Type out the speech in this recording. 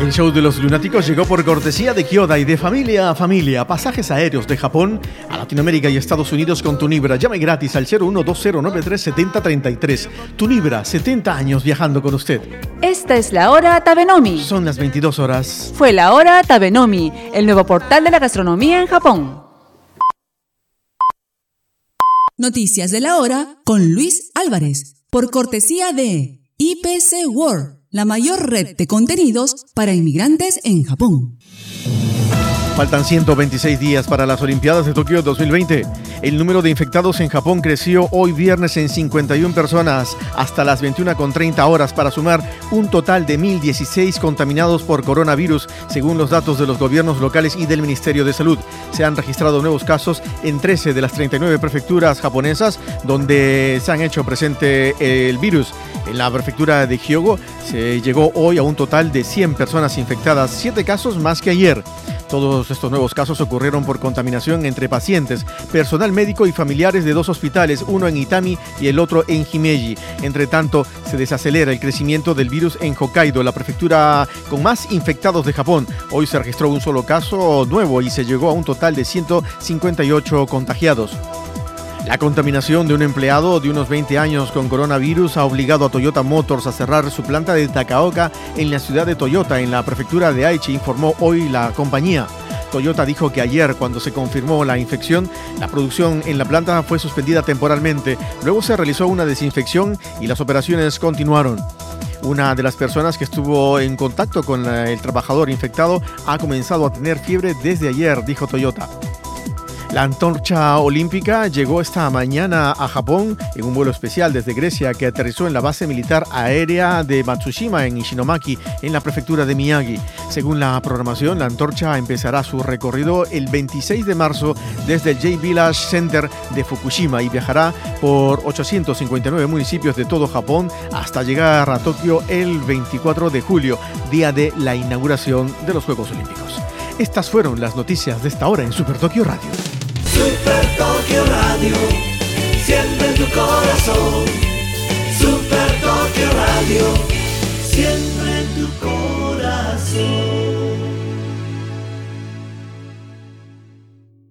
El show de los lunáticos llegó por cortesía de Kyodai, de familia a familia. Pasajes aéreos de Japón a Latinoamérica y Estados Unidos con Tunibra. Llame gratis al 0120937033. Tunibra, 70 años viajando con usted. Esta es la hora Tabenomi. Son las 22 horas. Fue la hora Tabenomi, el nuevo portal de la gastronomía en Japón. Noticias de la hora con Luis Álvarez, por cortesía de IPC World, la mayor red de contenidos para inmigrantes en Japón. Faltan 126 días para las Olimpiadas de Tokio 2020. El número de infectados en Japón creció hoy viernes en 51 personas hasta las 21:30 horas para sumar un total de 1.016 contaminados por coronavirus, según los datos de los gobiernos locales y del Ministerio de Salud. Se han registrado nuevos casos en 13 de las 39 prefecturas japonesas donde se han hecho presente el virus. En la prefectura de Hyogo se llegó hoy a un total de 100 personas infectadas, 7 casos más que ayer. Todos estos nuevos casos ocurrieron por contaminación entre pacientes, personal médico y familiares de 2 hospitales, uno en Itami y el otro en Himeji. Entre tanto, se desacelera el crecimiento del virus en Hokkaido, la prefectura con más infectados de Japón. Hoy se registró un solo caso nuevo y se llegó a un total de 158 contagiados. La contaminación de un empleado de unos 20 años con coronavirus ha obligado a Toyota Motors a cerrar su planta de Takaoka en la ciudad de Toyota, en la prefectura de Aichi, informó hoy la compañía. Toyota dijo que ayer, cuando se confirmó la infección, la producción en la planta fue suspendida temporalmente. Luego se realizó una desinfección y las operaciones continuaron. Una de las personas que estuvo en contacto con el trabajador infectado ha comenzado a tener fiebre desde ayer, dijo Toyota. La antorcha olímpica llegó esta mañana a Japón en un vuelo especial desde Grecia que aterrizó en la base militar aérea de Matsushima en Ishinomaki, en la prefectura de Miyagi. Según la programación, la antorcha empezará su recorrido el 26 de marzo desde el J-Village Center de Fukushima y viajará por 859 municipios de todo Japón hasta llegar a Tokio el 24 de julio, día de la inauguración de los Juegos Olímpicos. Estas fueron las noticias de esta hora en Super Tokio Radio. Super Tokio Radio, siempre en tu corazón. Super Tokio Radio, siempre en tu corazón.